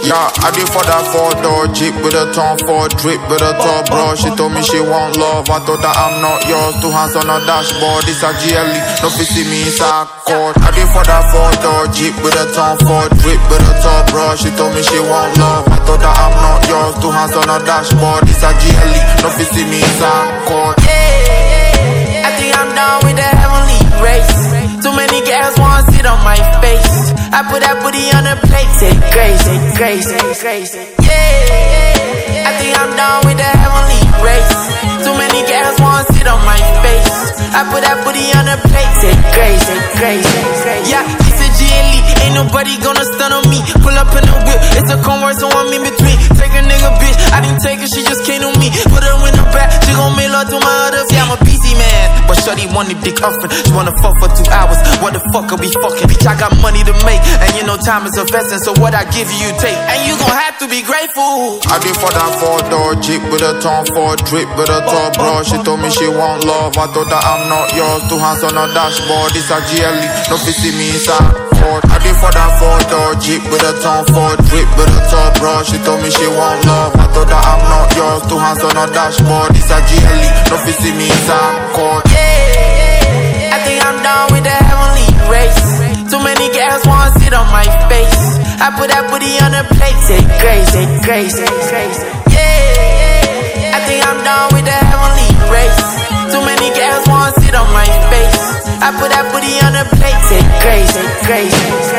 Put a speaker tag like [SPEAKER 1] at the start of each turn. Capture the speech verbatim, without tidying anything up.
[SPEAKER 1] Yeah, I did for that four-door Jeep with a Tom Ford drip with a top bro. She told me she want love. I thought that I'm not yours. Two hands on a dashboard. This a G L E. No fit see me inside court. I did for that four-door Jeep with a Tom Ford drip with a top bro. She told me she want love. I thought that I'm not yours. Two hands on a dashboard. This a G L E. No fit see me inside court.
[SPEAKER 2] Yeah, I think I'm done with the heavenly race. Too many girls wanna sit on my face. I put that booty on the plate, say grace, say grace, say grace. Yeah, I think I'm done with the heavenly race. Too many girls wanna sit on my face. I put that booty on the plate, say grace, say grace, say grace. Yeah, it's a G L E, ain't nobody gonna stun on me. Pull up in the whip, it's a converse, so I'm in between. Take a nigga, bitch, I didn't take her, she just came to me. Put her in the back, she gon' mail her to my other. See, I'm a busy man, but shorty wanted dick huffin'. She wanna fuck for two hours, what the fuck are we fucking? Bitch, I got money to make, and you know time is investing, so what I give you, you take. And you gon' have to be grateful.
[SPEAKER 1] I did for that four-door Jeep with a Tom Ford drip with a top bro. She told me she want love. I thought that I'm not yours. Two hands on a dashboard. This a G L E. No fit see me inside court. I did for that four-door Jeep with a Tom Ford drip with a top bro. She told me she want love. I thought that I'm not yours. Two hands on a dashboard. This a G L E. No fit see me inside court.
[SPEAKER 2] Yeah, I think I'm done with the heavenly race. Too many girls wanna sit on my face. I put that booty on the plate, say grace, say grace, say grace. Yeah, I think I'm done with the heavenly race. Too many girls wanna sit on my face. I put that booty on the plate, say grace, say grace, say grace.